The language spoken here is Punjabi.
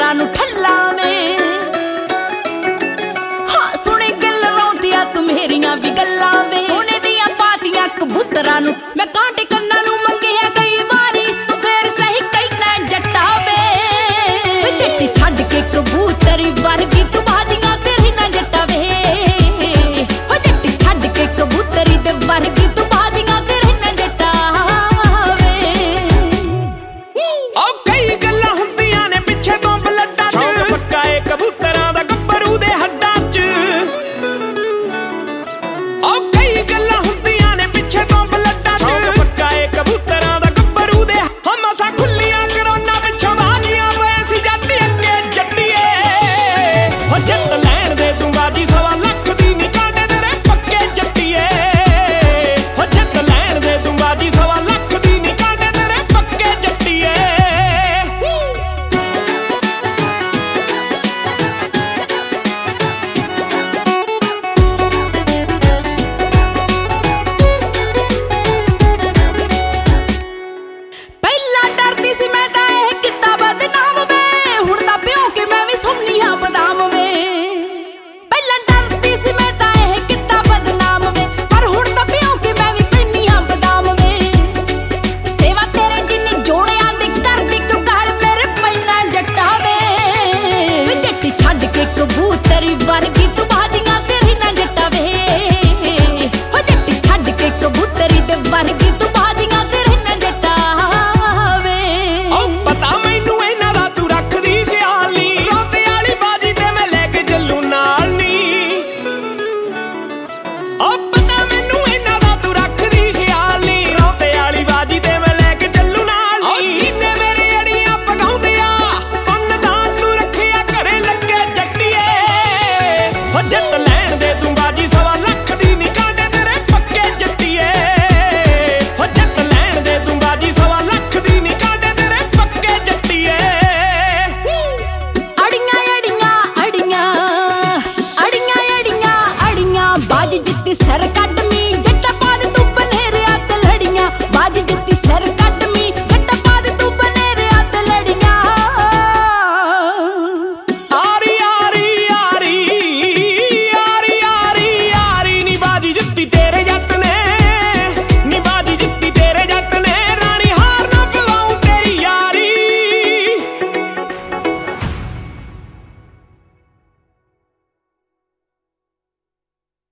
ਕਬੂਤਰਾਂ ਨੂੰ ਠੱਲਾਵੇਂ। ਹਾਂ ਸੁਣੇ ਗੱਲ ਰੌਂਦੀਆਂ ਤੂੰ ਮੇਰੀਆਂ ਵੀ ਗੱਲਾਂ ਵੇ, ਸੋਨੇ ਦੀਆਂ ਪਾਤੀਆਂ ਕਬੂਤਰਾਂ ਨੂੰ ਮੈਂ ਕਾਂਟੇ ਕੰਨਾਂ ਨੂੰ ਮੰਗਿਆ ਕਈ ਵਾਰੀ, ਤੂੰ ਫੇਰ ਸਹੀ ਕਹਿਣਾ ਜੱਟਾ ਵੇ। ਜੱਟੀ ਛੱਡ ਕੇ ਕਬੂਤਰੀ ਵਰਗੀ ਤੂੰ ਬਾਜ਼ੀਆਂ ਤੇਰੀ ਨਾ ਜੱਟਾ ਵੇ। ਹੋ ਜੱਟੀ ਛੱਡ ਕੇ ਕਬੂਤਰੀ ਦੇ ਵਰਗੀ ਤੂੰ ਬਾਜ਼ੀਆਂ ਤੇਰੀ ਨਾ ਜੱਟਾ ਵੇ। ਓ ਕਈ ਗੱਲਾਂ ਹੁੰਦੀਆਂ ਨੇ ਪਿੱਛੇ ਤੋਂ ਬਲੱਡਾਂ 'ਚ, ਸ਼ੌਕ ਪੱਕਾ ਏ ਕਬੂਤਰਾਂ ਦਾ ਗੱਭਰੂ ਦੇ ਹੱਡਾਂ 'ਚ। ਓ ਕਈ ਗੱਲਾਂ ਹੁੰਦੀਆਂ ਨੇ ਪਿੱਛੇ ਤੋਂ ਬਲੱਡਾਂ 'ਚ, ਸ਼ੌਕ ਪੱਕਾ ਏ ਕਬੂਤਰਾਂ ਦਾ ਗੱਭਰੂ ਦੇ। ਮਸਾਂ ਖੁੱਲੀਆਂ ਕਰੋਨਾ ਪਿੱਛੋਂ ਬਾਜ਼ੀਆਂ ਪਏ ਸੀ ਜੱਟ ਅੱਗੇ ਜੱਟੀਏ। ਹੋ ਜਿੱਤ ਲੈਣ ਦੇ ਤੂੰ ਬਾਜੀ 1.25 ਲੱਖ ਦੀ ਨੀ ਕਾਂਡੇ ਤੇਰੇ ਪੱਕੇ ਜੱਟੀਏ। ਹੋ ਜਿੱਤ ਲੈਣ ਦੇ ਤੂੰ ਬਾਜੀ 1.25 ਲੱਖ ਦੀ ਨੀ ਕਾਂਡੇ ਤੇਰੇ ਪੱਕੇ ਜੱਟੀਏ। ਪਹਿਲਾਂ ਡਰਦੀ ਸੀ ਮੈਂ ਤਾਂ ਇਹ ਕਿੱਤਾ ਬਦਨਾਮ ਵੇ, ਹੁਣ ਤਾਂ ਪਿਓ ਕੇ ਮੈਂ ਵੀ ਸੁਣਨੀ ਹਾਂ ਬਦਾਮ ਵੇ। ਪਹਿਲਾਂ ਡਰਦੀ ਸੀ ਮੈਂ ਤਾਂ ਇਹ ਕਿੱਤਾ ਬਦਨਾਮ ਵੇ, ਪਰ ਹੁਣ ਤਾਂ ਪਿਓ ਕੇ ਮੈਂ ਵੀ ਪੈਂਦੀ ਹਾਂ ਬਦਾਮ ਵੇ। ਸੇਵਾ ਤੇਰੇ ਜਿੰਨੀ ਜੋੜਿਆਂ ਦੀ ਕਰਦੀ ਕਿਉਂ ਗੱਲ ਮੇਰੇ ਪੈਣਾ ਜੱਟਾ ਵੇ। ਜੱਟੀ ਛੱਡ ਕੇ ਕਬੂਤਰੀ ਵਰਗੀ ਤੂੰ ਬਾਜ਼ੀਆਂ ਤੇਰੀ ਨਾ ਜੱਟਾ ਵੇ। ਹੋ ਜੱਟੀ ਛੱਡ ਕੇ ਕਬੂਤਰੀ ਦੇ ਵਰਗੀ ਤੂੰ ਬਾਜ਼ੀਆਂ ਤੇਰੀ ਨਾ ਜੱਟਾ ਵੇ। ਓ ਪਤਾ ਮੈਨੂੰ ਇਹਨਾਂ ਦਾ ਤੂੰ ਰੱਖਦੀ ਖਿਆਲ ਨੀ, ਰੋਤੇ ਵਾਲੀ ਬਾਜੀ ਤੇ ਮੈਂ ਲੈ ਕੇ ਚੱਲੂ ਨਾਲ ਨੀ। ਓ ਪਤਾ ਮੈਨੂੰ ਇਹਨਾਂ ਦਾ ਤੂੰ ਰੱਖਦੀ ਖਿਆਲ ਨੀ, ਰੋਤੇ ਵਾਲੀ ਬਾਜੀ ਤੇ ਮੈਂ ਲੈ ਕੇ ਚੱਲੂ ਨਾਲ ਨੀ। ਜਿੰਨੇ ਮੇਰੇ ਅੜੀਆਂ ਪਗਾਉਂਦੇ ਆ ਪੁੰਨਦਾਨ ਨੂੰ ਰੱਖਿਆ ਘਰੇ ਲੱਗੇ ਜੱਟੀਏ। ਹੋ ਜਿੱਤ